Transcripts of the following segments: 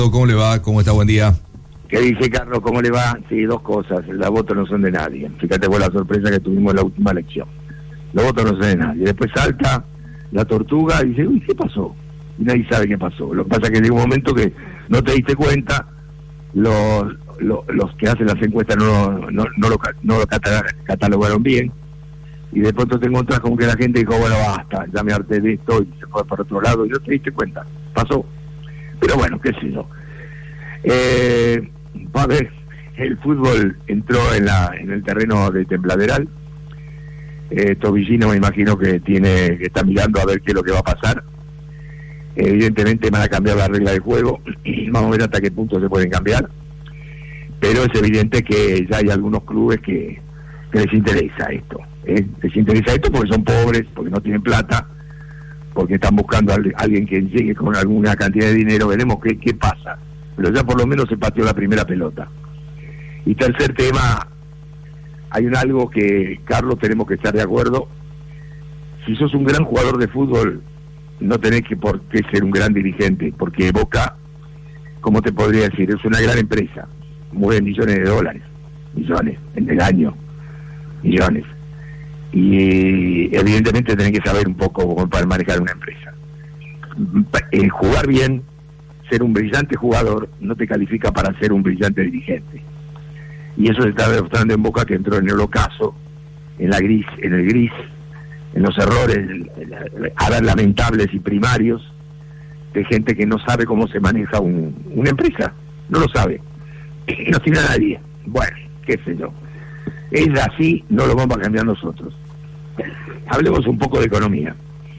¿Cómo le va? ¿Cómo está? Buen día. ¿Qué dice Carlos? ¿Cómo le va? Sí, dos cosas. Los votos no son de nadie. Fíjate fue la sorpresa que tuvimos en la última elección. Los votos no son de nadie. Después salta la tortuga y dice, uy, ¿qué pasó? Y nadie sabe qué pasó. Lo que pasa es que llega un momento que no te diste cuenta, los que hacen las encuestas no lo catalogaron bien, y de pronto te encontrás como que la gente dijo, bueno, basta, ya me harté de esto, y se fue para otro lado, y no te diste cuenta. Pasó. Pero bueno, qué sé yo. A ver, el fútbol entró en el terreno de Templaderal. Tobillino me imagino que está mirando a ver qué es lo que va a pasar. Evidentemente van a cambiar la regla del juego, vamos a ver hasta qué punto se pueden cambiar, pero es evidente que ya hay algunos clubes que les interesa esto, les interesa esto porque son pobres, porque no tienen plata, porque están buscando a alguien que llegue con alguna cantidad de dinero. Veremos qué pasa, pero ya por lo menos se pateó la primera pelota. Y tercer tema, hay algo que, Carlos, tenemos que estar de acuerdo. Si sos un gran jugador de fútbol, no tenés por qué ser un gran dirigente, porque Boca, ¿cómo te podría decir? Es una gran empresa, mueve millones de dólares, millones en el año, millones. Y evidentemente tenés que saber un poco cómo para manejar una empresa. Jugar bien, ser un brillante jugador, no te califica para ser un brillante dirigente. Y eso se está demostrando en Boca, que entró en el ocaso, en el gris, en los errores lamentables y primarios de gente que no sabe cómo se maneja una empresa, no lo sabe, no tiene a nadie. Bueno, qué sé yo, es así, no lo vamos a cambiar nosotros. Hablemos un poco de economía.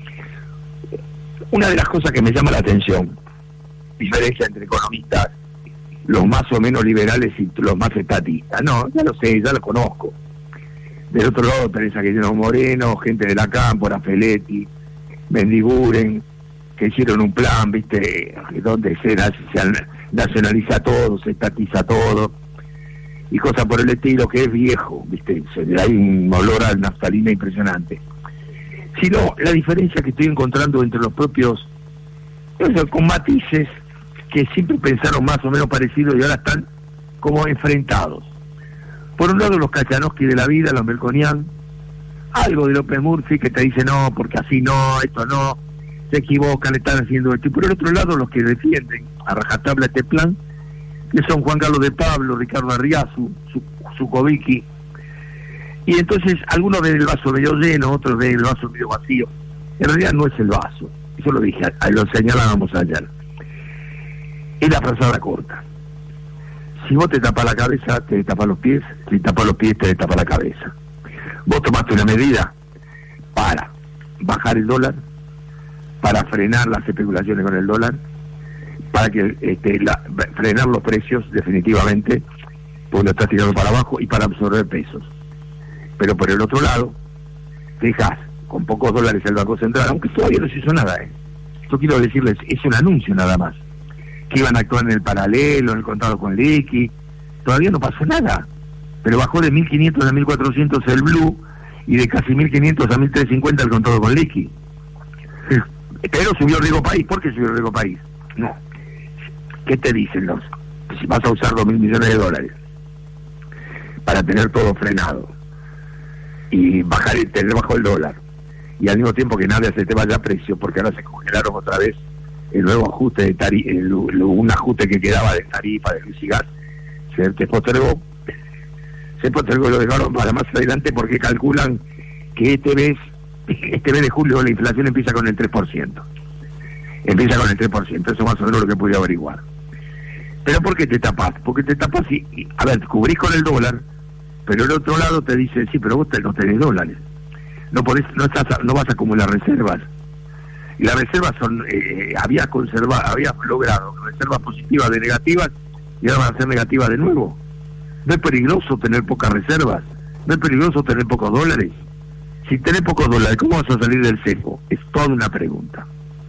Una de las cosas que me llama la atención, diferencia entre economistas, los más o menos liberales y los más estatistas, no, ya lo sé, ya lo conozco. Del otro lado tenés a Guillermo Moreno, gente de la Cámpora, Feletti, Mendiguren, que hicieron un plan, viste, donde se nacionaliza todo, se estatiza todo, y cosas por el estilo, que es viejo, viste, hay un olor a naftalina impresionante. Sino la diferencia que estoy encontrando entre los propios, con matices que siempre pensaron más o menos parecidos y ahora están como enfrentados. Por un lado los Kachanowski de la vida, los Melconian, algo de López Murphy que te dice no, porque así no, esto no, se equivocan, están haciendo esto. Y por el otro lado los que defienden a rajatabla este plan, que son Juan Carlos de Pablo, Ricardo Arriazu, Zukovicki. Y entonces algunos ven el vaso medio lleno, otros ven el vaso medio vacío. En realidad no es el vaso, eso lo dije, lo señalábamos ayer. Es la frazada corta. Si vos te tapas la cabeza, te tapas los pies. Si tapas los pies, te tapas la cabeza. Vos tomaste una medida para bajar el dólar, para frenar las especulaciones con el dólar, para que frenar los precios definitivamente, porque lo estás tirando para abajo, y para absorber pesos. Pero por el otro lado, dejás con pocos dólares el Banco Central, aunque todavía no se hizo nada. Esto quiero decirles, es un anuncio nada más, que iban a actuar en el paralelo, en el contado con liqui. Todavía no pasó nada, pero bajó de 1.500 a 1.400 el blue y de casi 1.500 a 1.350 el contado con liqui. Pero subió el riesgo país. ¿Por qué subió el riesgo país? No. ¿Qué te dicen los? Si vas a usar 2.000 millones de dólares para tener todo frenado y tener bajo el dólar, y al mismo tiempo que nada se te vaya a precio, porque ahora se congelaron otra vez el nuevo ajuste de tarifa, un ajuste que quedaba de tarifa de luz y gas, se postergó y lo dejaron para más adelante, porque calculan que este mes de julio la inflación empieza con el 3%. Empieza con el 3%, eso más o menos lo que pude averiguar. ¿Pero por qué te tapás? Porque te tapás y a ver, cubrís con el dólar, pero el otro lado te dice, sí, pero vos no tenés dólares. No vas a acumular reservas. Y las reservas había logrado reservas positivas de negativas, y ahora van a ser negativas de nuevo. No es peligroso tener pocas reservas, no es peligroso tener pocos dólares. Si tenés pocos dólares, ¿cómo vas a salir del cepo? Es toda una pregunta,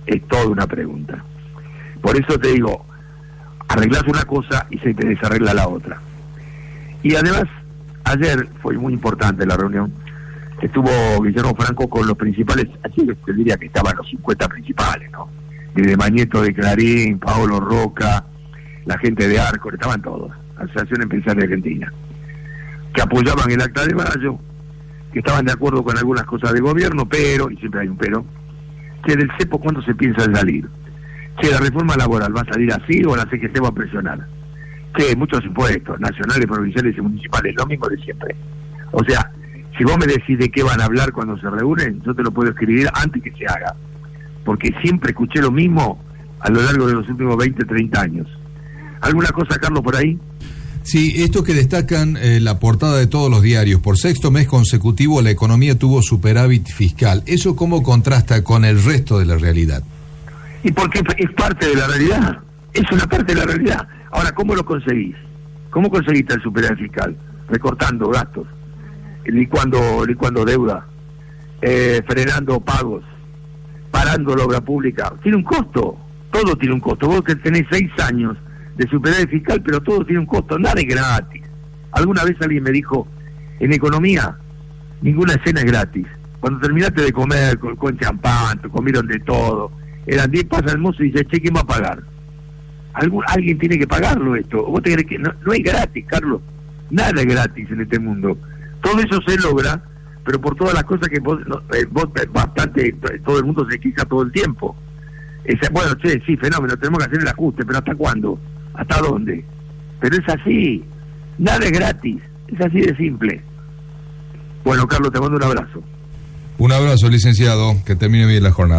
Por eso te digo, arreglás una cosa y se te desarregla la otra. Y además, ayer fue muy importante la reunión. Estuvo Guillermo Franco con los principales, así te diría que estaban los 50 principales, ¿no? Desde Mañeto de Clarín, Paolo Roca, la gente de Arcor, estaban todos, Asociación Empresaria Argentina, que apoyaban el acta de Mayo, que estaban de acuerdo con algunas cosas de gobierno, pero, y siempre hay un pero, que del cepo ¿cuándo se piensa en salir? Que la reforma laboral va a salir así o la CGT va a presionar. Que muchos impuestos, nacionales, provinciales y municipales, lo mismo de siempre. O sea, si vos me decís de qué van a hablar cuando se reúnen, yo te lo puedo escribir antes que se haga. Porque siempre escuché lo mismo a lo largo de los últimos 20, 30 años. ¿Alguna cosa, Carlos, por ahí? Sí, esto que destacan la portada de todos los diarios, por sexto mes consecutivo la economía tuvo superávit fiscal. ¿Eso cómo contrasta con el resto de la realidad? Y porque es parte de la realidad, es una parte de la realidad. Ahora, ¿cómo lo conseguís? ¿Cómo conseguiste el superávit fiscal? Recortando gastos, licuando deuda, frenando pagos, parando la obra pública. Tiene un costo, todo tiene un costo. Vos que tenés 6 años de superávit fiscal, pero todo tiene un costo, nada es gratis. Alguna vez alguien me dijo, en economía, ninguna cena es gratis. Cuando terminaste de comer con champán, te comieron de todo, eran 10, pasa el mozo y dice, che, ¿quién va a pagar? Alguien tiene que pagarlo esto. ¿Vos te crees que no es gratis, Carlos? Nada es gratis en este mundo. Todo eso se logra, pero por todas las cosas que vos bastante, todo el mundo se queja todo el tiempo. Bueno, che, sí, fenómeno, tenemos que hacer el ajuste, pero ¿hasta cuándo? ¿Hasta dónde? Pero es así, nada es gratis, es así de simple. Bueno, Carlos, te mando un abrazo. Un abrazo, licenciado, que termine bien la jornada.